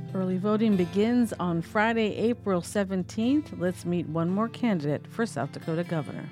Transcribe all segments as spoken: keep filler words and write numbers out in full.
Early voting begins on Friday, April seventeenth. Let's meet one more candidate for South Dakota governor.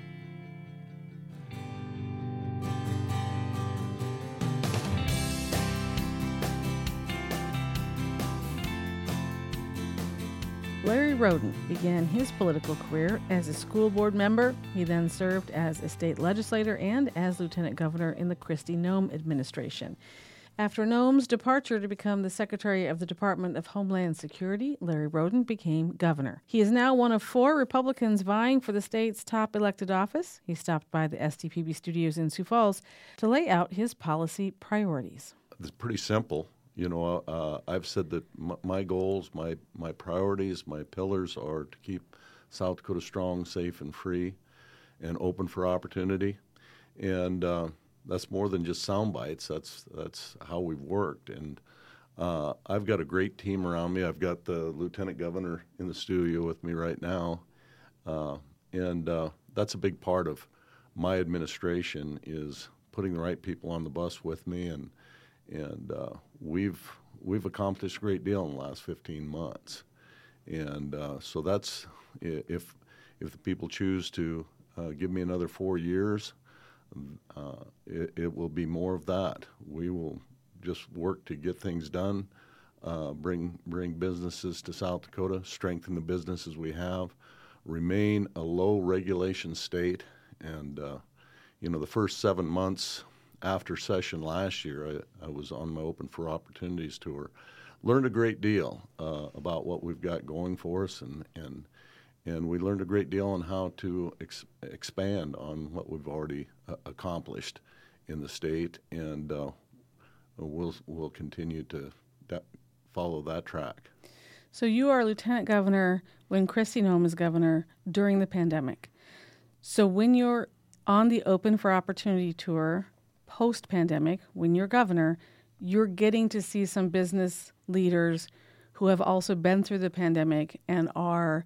Larry Roden began his political career as a school board member. He then served as a state legislator and as lieutenant governor in the Kristi Noem administration. After Noem's departure to become the Secretary of the Department of Homeland Security, Larry Roden became governor. He is now one of four Republicans vying for the state's top elected office. He stopped by the S T P B studios in Sioux Falls to lay out his policy priorities. It's pretty simple. You know, uh, I've said that m- my goals, my, my priorities, my pillars are to keep South Dakota strong, safe, and free, and open for opportunity. And uh, that's more than just sound bites. That's that's how we've worked. And uh, I've got a great team around me. I've got the lieutenant governor in the studio with me right now, uh, and uh, that's a big part of my administration is putting the right people on the bus with me. And and uh, we've we've accomplished a great deal in the last fifteen months. And uh, so that's if if the people choose to uh, give me another four years. Uh, it, it will be more of that. We will just work to get things done, uh, bring bring businesses to South Dakota, strengthen the businesses we have, remain a low regulation state. And uh, you know, the first seven months after session last year, I, I was on my Open for Opportunities tour, learned a great deal uh, about what we've got going for us, and and. And we learned a great deal on how to ex- expand on what we've already uh, accomplished in the state, and uh, we'll we'll continue to da- follow that track. So you are lieutenant governor when Kristi Noem is governor during the pandemic. So when you're on the Open for Opportunity tour post-pandemic, when you're governor, you're getting to see some business leaders who have also been through the pandemic and are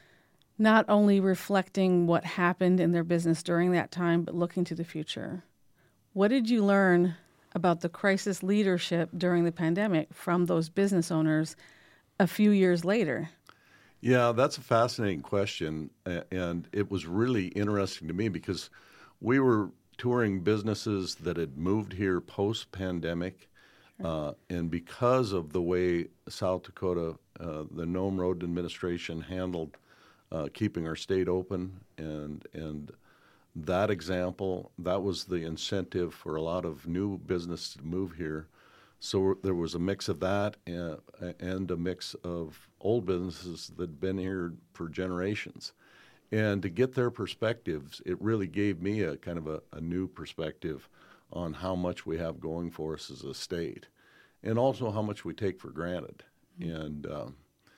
not only reflecting what happened in their business during that time, but looking to the future. What did you learn about the crisis leadership during the pandemic from those business owners a few years later? Yeah, that's a fascinating question, and it was really interesting to me because we were touring businesses that had moved here post-pandemic, uh, and because of the way South Dakota, uh, the Noem Roden administration handled Uh, keeping our state open, and and that example, that was the incentive for a lot of new business to move here. So there was a mix of that and, and a mix of old businesses that had been here for generations. And to get their perspectives, it really gave me a kind of a, a new perspective on how much we have going for us as a state, and also how much we take for granted. Mm-hmm. And um,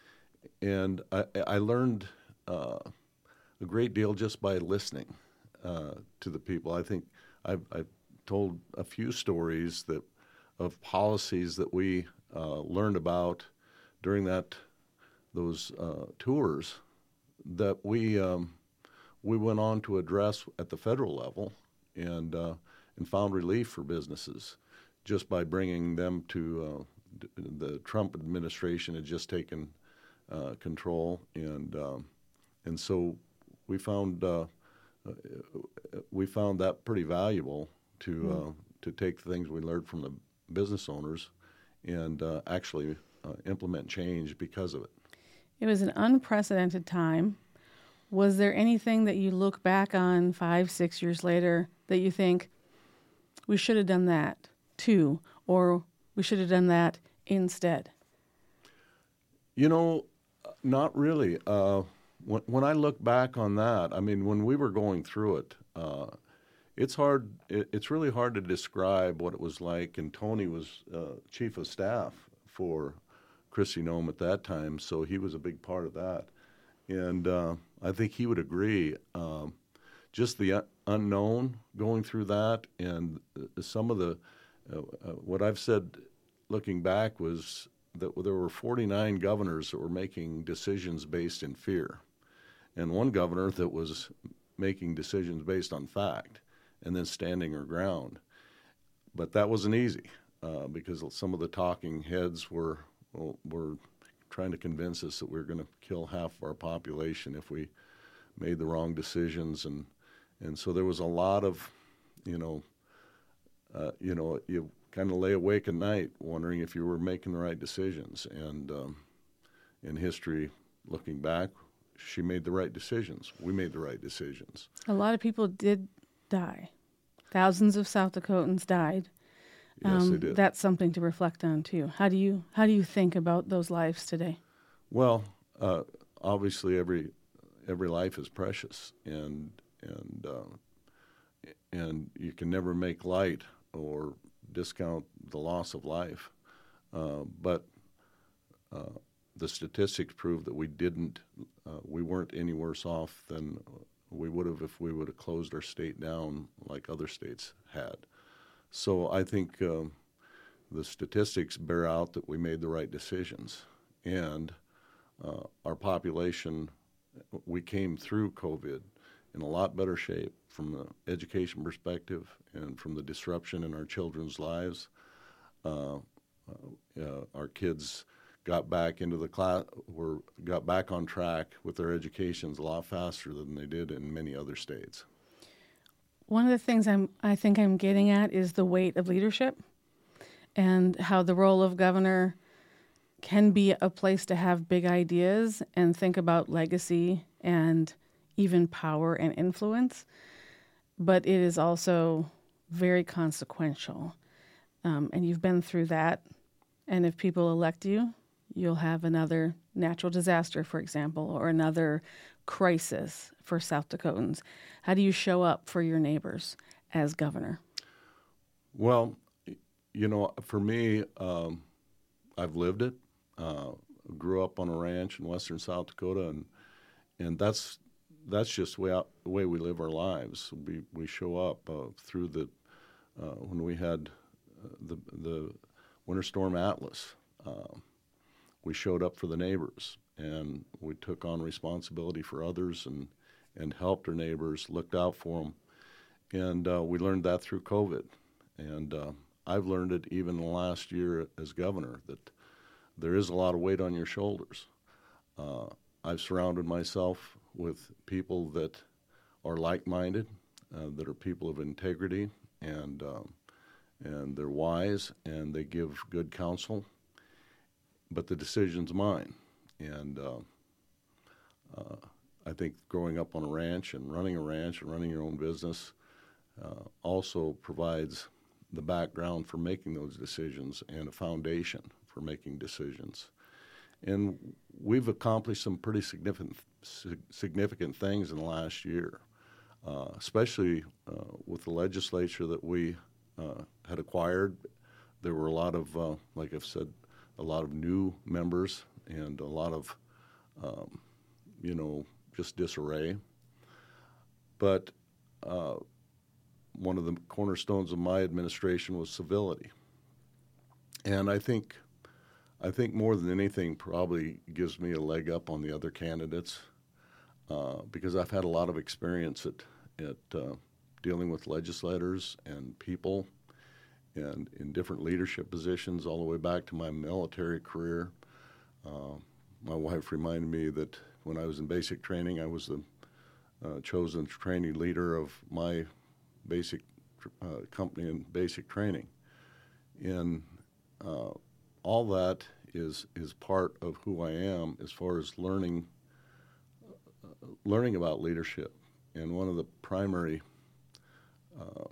and I, I learned Uh, a great deal just by listening uh, to the people. I think I've, I've told a few stories that of policies that we uh, learned about during that those uh, tours that we um, we went on to address at the federal level, and uh, and found relief for businesses just by bringing them to uh, the Trump administration had just taken uh, control, and um, And so we found uh, uh, we found that pretty valuable to uh, to take the things we learned from the business owners and uh, actually uh, implement change because of it. It was an unprecedented time. Was there anything that you look back on five, six years later that you think we should have done that too, or we should have done that instead? You know, not really. Uh, When, when I look back on that, I mean, when we were going through it, uh, it's hard. It, it's really hard to describe what it was like. And Tony was uh, chief of staff for Kristi Noem at that time, so he was a big part of that. And uh, I think he would agree. Um, just the un- unknown going through that, and uh, some of the uh, uh, what I've said, looking back, was that there were forty-nine governors that were making decisions based in fear, and one governor that was making decisions based on fact and then standing her ground. But that wasn't easy uh, because some of the talking heads were well, were trying to convince us that we were going to kill half of our population if we made the wrong decisions, and and so there was a lot of, you know, uh, you know, you kind of lay awake at night wondering if you were making the right decisions. And um, in history, looking back, she made the right decisions. We made the right decisions. A lot of people did die. Thousands of South Dakotans died. Yes, um, they did. That's something to reflect on too. How do you how do you think about those lives today? Well, uh, obviously every every life is precious, and and uh, and you can never make light or discount the loss of life. Uh, but uh, the statistics prove that we didn't, uh, we weren't any worse off than we would have if we would have closed our state down like other states had. So I think um, the statistics bear out that we made the right decisions. And uh, our population, we came through COVID in a lot better shape from the education perspective and from the disruption in our children's lives. Uh, uh, uh, our kids got back into the class, were got back on track with their educations a lot faster than they did in many other states. One of the things I'm, I think I'm getting at is the weight of leadership and how the role of governor can be a place to have big ideas and think about legacy and even power and influence, but it is also very consequential. Um, and you've been through that. And if people elect you, you'll have another natural disaster, for example, or another crisis for South Dakotans. How do you show up for your neighbors as governor? Well, you know, for me, um, I've lived it. Uh, grew up on a ranch in western South Dakota, and and that's that's just the way, out, the way we live our lives. We we show up uh, through the uh, when we had uh, the the Winter Storm Atlas. Uh, we showed up for the neighbors, and we took on responsibility for others and and helped our neighbors, looked out for them, and uh, we learned that through COVID. And uh, I've learned it even in the last year as governor that there is a lot of weight on your shoulders. Uh, I've surrounded myself with people that are like-minded, uh, that are people of integrity, and um, and they're wise, and they give good counsel. But the decision's mine. And uh, uh, I think growing up on a ranch and running a ranch and running your own business uh, also provides the background for making those decisions and a foundation for making decisions. And we've accomplished some pretty significant significant things in the last year, uh, especially uh, with the legislature that we uh, had acquired. There were a lot of, uh, like I've said, a lot of new members and a lot of, um, you know, just disarray. But uh, one of the cornerstones of my administration was civility. And I think I think more than anything probably gives me a leg up on the other candidates uh, because I've had a lot of experience at, at uh, dealing with legislators and people and in different leadership positions all the way back to my military career. Uh, my wife reminded me that when I was in basic training, I was the uh, chosen training leader of my basic uh, company in basic training. And uh, all that is is part of who I am as far as learning uh, learning about leadership. And one of the primary uh,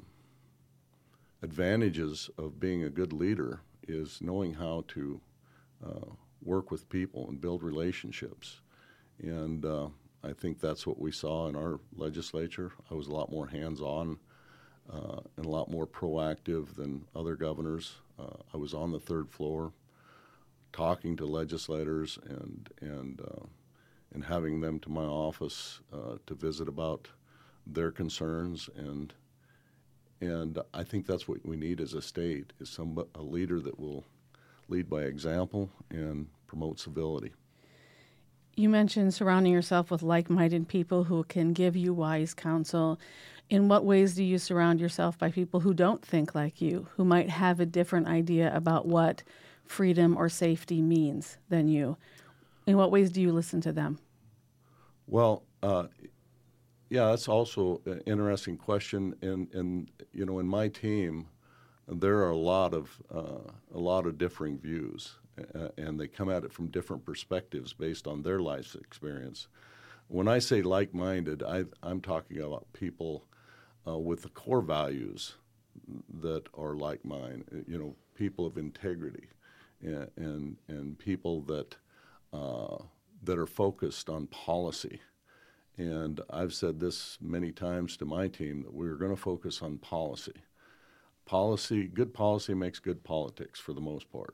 advantages of being a good leader is knowing how to uh, work with people and build relationships. And uh, I think that's what we saw in our legislature. I was a lot more hands-on uh, and a lot more proactive than other governors. Uh, I was on the third floor talking to legislators and and uh, and having them to my office uh, to visit about their concerns, and and I think that's what we need as a state, is some a leader that will lead by example and promote civility. You mentioned surrounding yourself with like-minded people who can give you wise counsel. In what ways do you surround yourself by people who don't think like you, who might have a different idea about what freedom or safety means than you? in what ways do you listen to them? Well, uh, yeah, that's also an interesting question. And, and you know, in my team, there are a lot of uh, a lot of differing views, uh, and they come at it from different perspectives based on their life experience. When I say like-minded, I, I'm talking about people uh, with the core values that are like mine. You know, people of integrity, and and, and people that uh, that are focused on policy. And I've said this many times to my team that we're going to focus on policy. Policy, good policy makes good politics for the most part.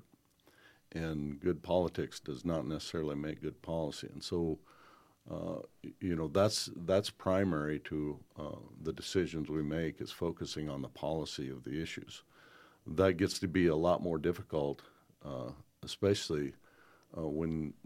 And good politics does not necessarily make good policy. And so, uh, you know, that's that's primary to uh, the decisions we make is focusing on the policy of the issues. That gets to be a lot more difficult, uh, especially uh, when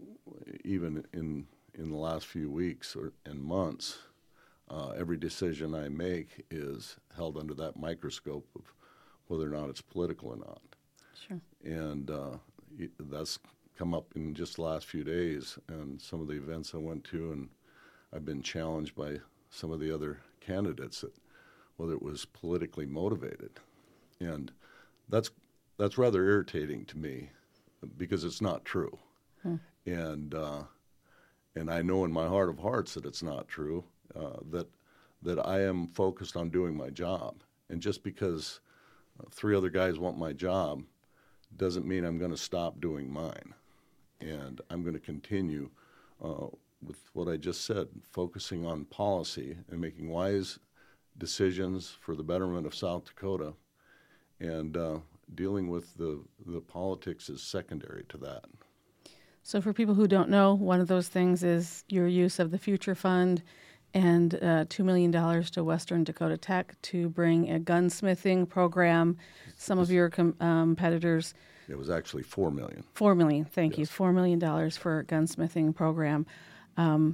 even in in the last few weeks or and months, uh, every decision I make is held under that microscope of whether or not it's political or not. Sure. And uh, that's come up in just the last few days, and some of the events I went to, and I've been challenged by some of the other candidates that whether it was politically motivated, and that's that's rather irritating to me because it's not true, hmm. and. Uh, And I know in my heart of hearts that it's not true, uh, that that I am focused on doing my job. And just because uh, three other guys want my job doesn't mean I'm going to stop doing mine. And I'm going to continue uh, with what I just said, focusing on policy and making wise decisions for the betterment of South Dakota. And uh, dealing with the, the politics is secondary to that. So for people who don't know, one of those things is your use of the Future Fund and uh, two million dollars to Western Dakota Tech to bring a gunsmithing program. Some of your com- um, competitors... It was actually four million dollars. four million dollars, thank yes. you. four million dollars for a gunsmithing program. Um,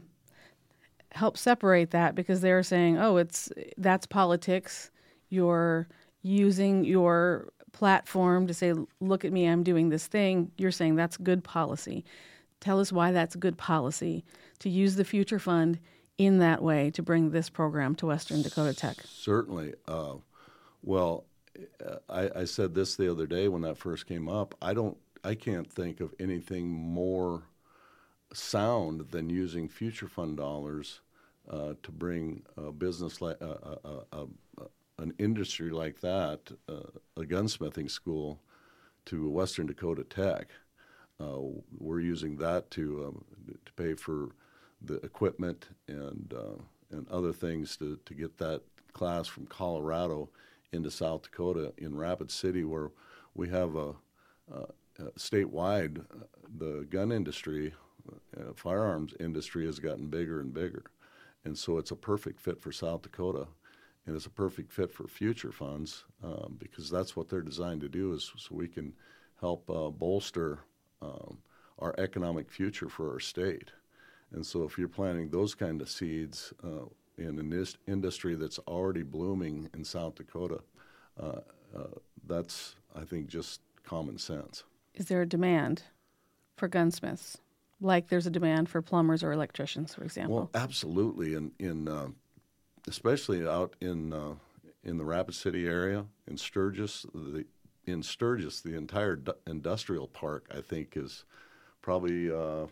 help separate that because they're saying, oh, it's that's politics. You're using your platform to say, look at me, I'm doing this thing. You're saying that's good policy. Tell us why that's good policy to use the Future Fund in that way to bring this program to Western Dakota Tech. Certainly. Uh, well, I, I said this the other day when that first came up. I don't, I can't think of anything more sound than using Future Fund dollars uh, to bring a business like uh, uh, uh, uh, an industry like that, uh, a gunsmithing school, to Western Dakota Tech. Uh, we're using that to um, to pay for the equipment and uh, and other things to, to get that class from Colorado into South Dakota in Rapid City, where we have a, a, a statewide uh, the gun industry, uh, firearms industry has gotten bigger and bigger, and so it's a perfect fit for South Dakota. And it's a perfect fit for future funds um, because that's what they're designed to do is so we can help uh, bolster um, our economic future for our state. And so if you're planting those kind of seeds uh, in an is- industry that's already blooming in South Dakota, uh, uh, that's, I think, just common sense. Is there a demand for gunsmiths, like there's a demand for plumbers or electricians, for example? Well, absolutely. In, in uh, especially out in uh, in the Rapid City area, in Sturgis, the in Sturgis, the entire du- industrial park, I think, is probably uh,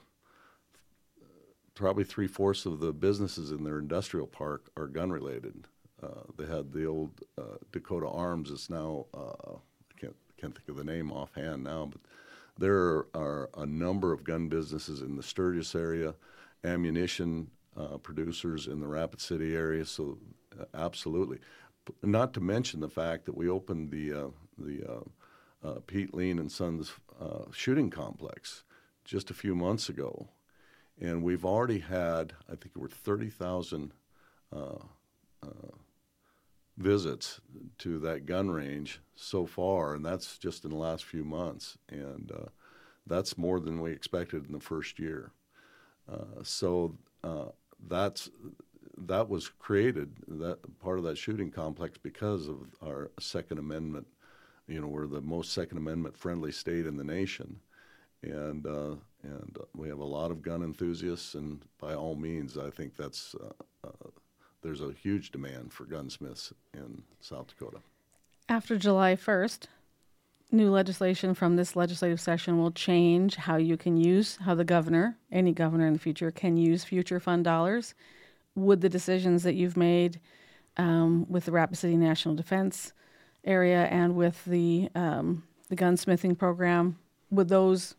probably three fourths of the businesses in their industrial park are gun related. Uh, they had the old uh, Dakota Arms. It's now uh, I can't can't think of the name offhand now, but there are a number of gun businesses in the Sturgis area, ammunition. Uh, producers in the Rapid City area, so uh, absolutely. P- not to mention the fact that we opened the uh, the uh, uh, Pete Lean and Sons uh, shooting complex just a few months ago, and we've already had, I think, over thirty thousand uh, uh, visits to that gun range so far, and that's just in the last few months, and uh, that's more than we expected in the first year. Uh, so. Uh, That's that was created, that part of that shooting complex, because of our Second Amendment. You know, we're the most Second Amendment friendly state in the nation, and uh, and we have a lot of gun enthusiasts, and by all means, I think that's uh, uh, there's a huge demand for gunsmiths in South Dakota. After July first, new legislation from this legislative session will change how you can use, how the governor, any governor in the future, can use future fund dollars. Would the decisions that you've made um, with the Rapid City National Defense area and with the um, the gunsmithing program, would those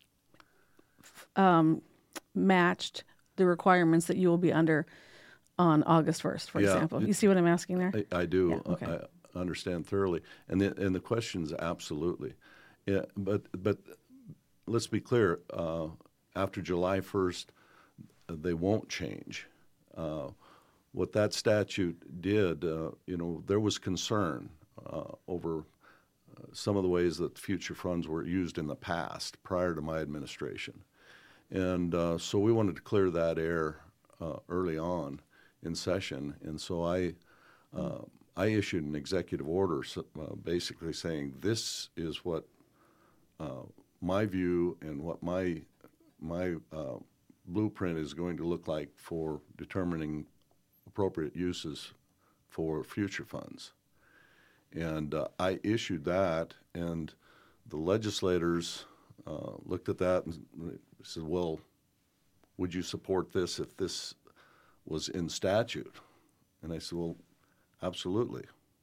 um, matched the requirements that you will be under on August first, for Yeah, example? it- You see what I'm asking there? I, I do. Yeah, okay. I, I understand thoroughly, and the and the question's absolutely. Yeah, but but let's be clear. Uh, after July first, they won't change. Uh, what that statute did, uh, you know, there was concern uh, over uh, some of the ways that future funds were used in the past prior to my administration, and uh, so we wanted to clear that air uh, early on in session, and so I. Uh, I issued an executive order uh, basically saying this is what uh, my view and what my my uh, blueprint is going to look like for determining appropriate uses for future funds. And uh, I issued that, and the legislators uh, looked at that and said, well, would you support this if this was in statute? And I said, well, absolutely.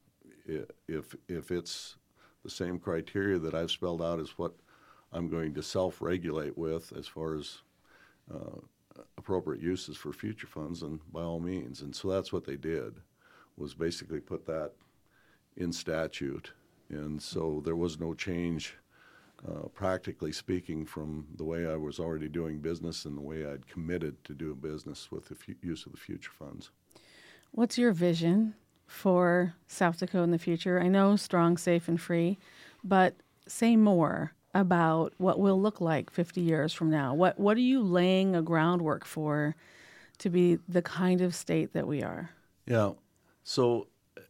If if it's the same criteria that I've spelled out as what I'm going to self-regulate with as far as uh, appropriate uses for future funds, then by all means. And so that's what they did, was basically put that in statute. And so there was no change, uh, practically speaking, from the way I was already doing business and the way I'd committed to do business with the f- use of the future funds. What's your vision for South Dakota in the future? I know strong, safe, and free, but say more about what will look like fifty years from now. What what are you laying a groundwork for to be the kind of state that we are? Yeah. So,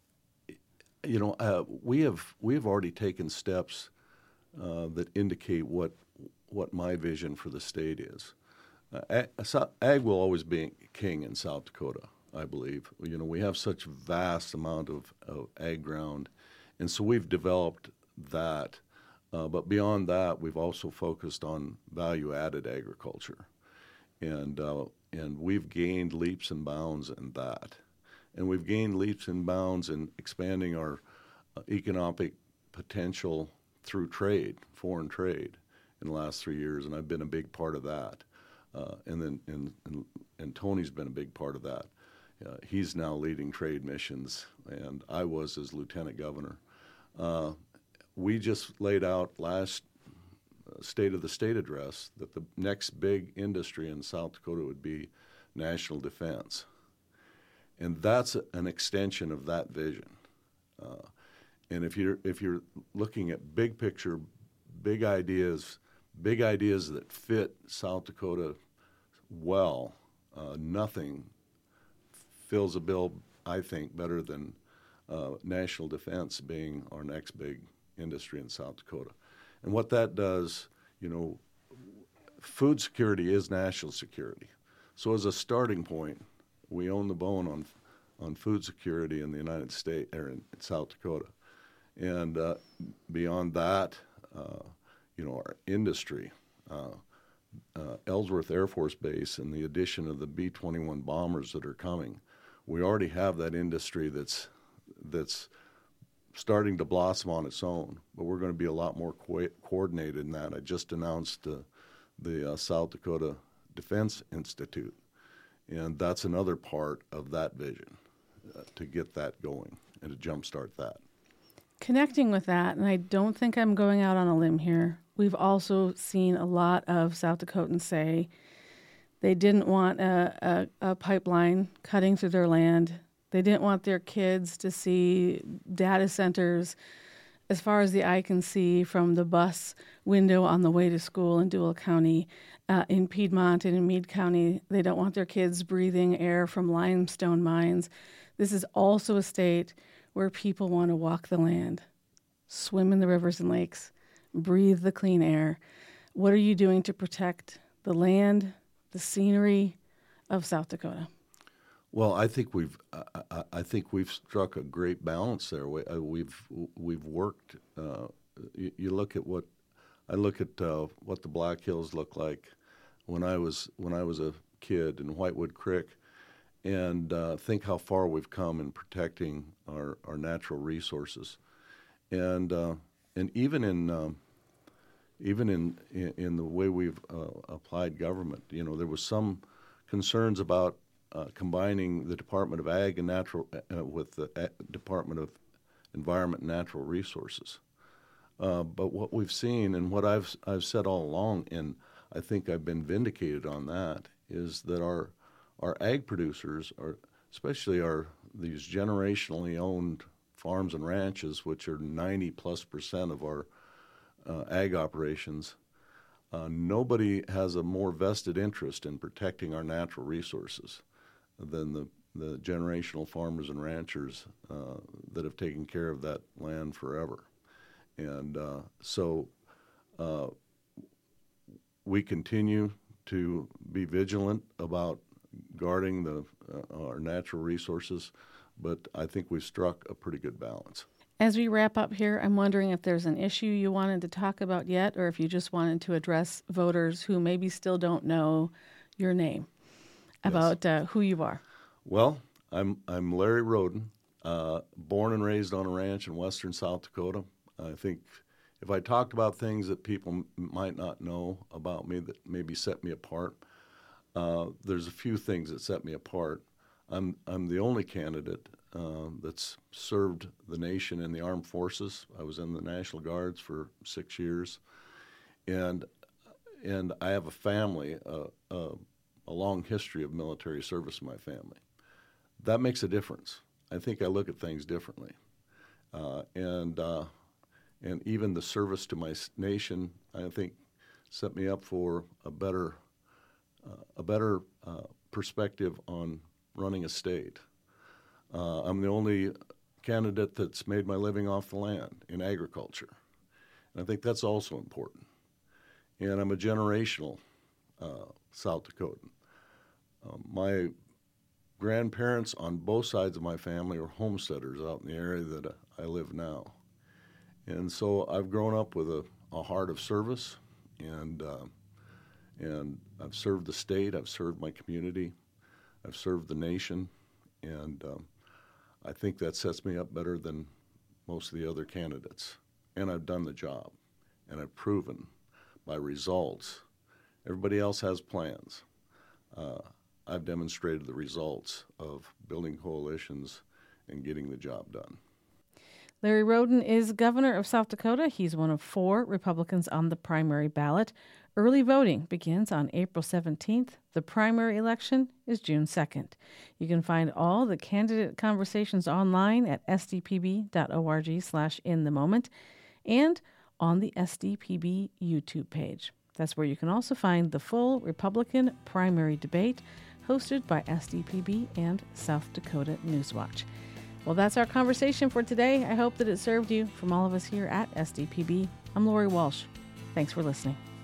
you know, uh, we have we have already taken steps uh, that indicate what what my vision for the state is. Uh, ag, ag will always be king in South Dakota, I believe. You know, we have such vast amount of, of ag ground, and so we've developed that. Uh, but beyond that, we've also focused on value-added agriculture, and uh, and we've gained leaps and bounds in that, and we've gained leaps and bounds in expanding our uh, economic potential through trade, foreign trade, in the last three years, and I've been a big part of that. Uh, and then and, and and Tony's been a big part of that. Uh, he's now leading trade missions, and I was as lieutenant governor. Uh, we just laid out last uh, State of the State address that the next big industry in South Dakota would be national defense. And that's a, an extension of that vision. Uh, and if you're, if you're looking at big picture, big ideas, big ideas that fit South Dakota well, uh, nothing fills a bill, I think, better than uh, national defense being our next big industry in South Dakota. And what that does, you know, food security is national security. So as a starting point, we own the bone on on food security in the United States, or in South Dakota. And uh, beyond that, uh, you know, our industry, uh, uh, Ellsworth Air Force Base and the addition of the B twenty-one bombers that are coming, we already have that industry that's that's starting to blossom on its own, but we're going to be a lot more co- coordinated in that. I just announced uh, the uh, South Dakota Defense Institute, and that's another part of that vision, uh, to get that going and to jumpstart that. Connecting with that, and I don't think I'm going out on a limb here, we've also seen a lot of South Dakotans say they didn't want a, a, a pipeline cutting through their land. They didn't want their kids to see data centers as far as the eye can see from the bus window on the way to school in Duval County. Uh, in Piedmont and in Meade County, they don't want their kids breathing air from limestone mines. This is also a state where people want to walk the land, swim in the rivers and lakes, breathe the clean air. What are you doing to protect the land, the scenery of South Dakota? Well, I think we've I, I think we've struck a great balance there. We, uh, we've we've worked. Uh, you, you look at what I look at uh, what the Black Hills look like when I was when I was a kid in Whitewood Creek, and uh, think how far we've come in protecting our, our natural resources, and uh, and even in um, even in, in in the way we've uh, applied government. You know, there was some concerns about uh, combining the Department of Ag and Natural uh, with the uh, Department of Environment and Natural Resources. Uh, but what we've seen and what I've I've said all along, and I think I've been vindicated on that, is that our our ag producers, are, especially our these generationally owned farms and ranches, which are ninety plus percent of our uh, ag operations, uh, nobody has a more vested interest in protecting our natural resources than the, the generational farmers and ranchers uh, that have taken care of that land forever. And uh, so uh, we continue to be vigilant about guarding the uh, our natural resources, but I think we've struck a pretty good balance. As we wrap up here, I'm wondering if there's an issue you wanted to talk about yet, or if you just wanted to address voters who maybe still don't know your name, about yes. uh, who you are. Well, I'm I'm Larry Roden, uh, born and raised on a ranch in western South Dakota. I think if I talked about things that people m- might not know about me that maybe set me apart, uh, there's a few things that set me apart. I'm I'm the only candidate uh, that's served the nation in the armed forces. I was in the National Guards for six years, and and I have a family, uh, uh, a long history of military service in my family. That makes a difference. I think I look at things differently, uh, and. Uh, And even the service to my nation, I think, set me up for a better, uh, a better uh, perspective on running a state. Uh, I'm the only candidate that's made my living off the land in agriculture, and I think that's also important. And I'm a generational uh, South Dakotan. Uh, my grandparents on both sides of my family are homesteaders out in the area that I live now. And so I've grown up with a, a heart of service, and uh, and I've served the state, I've served my community, I've served the nation, and um, I think that sets me up better than most of the other candidates. And I've done the job, and I've proven by results. Everybody else has plans. Uh, I've demonstrated the results of building coalitions and getting the job done. Larry Roden is governor of South Dakota. He's one of four Republicans on the primary ballot. Early voting begins on April seventeenth. The primary election is June second. You can find all the candidate conversations online at sdpb.org slash in the moment and on the S D P B YouTube page. That's where you can also find the full Republican primary debate hosted by S D P B and South Dakota Newswatch. Well, that's our conversation for today. I hope that it served you. From all of us here at S D P B, I'm Lori Walsh. Thanks for listening.